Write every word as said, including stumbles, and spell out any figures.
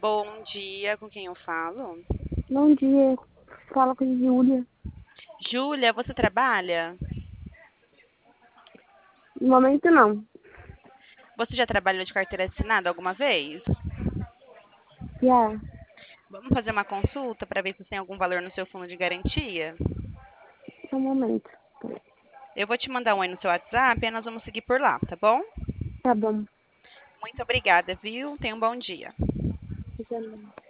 Bom dia, com quem eu falo? Bom dia, fala com a Júlia. Júlia, você trabalha? No momento não. Você já trabalhou de carteira assinada alguma vez? Já, Vamos fazer uma consulta para ver se tem algum valor no seu fundo de garantia? só um momento. Eu vou te mandar um aí no seu WhatsApp e nós vamos seguir por lá, tá bom? Tá bom. Muito obrigada, viu? Tenha um bom dia. Já não.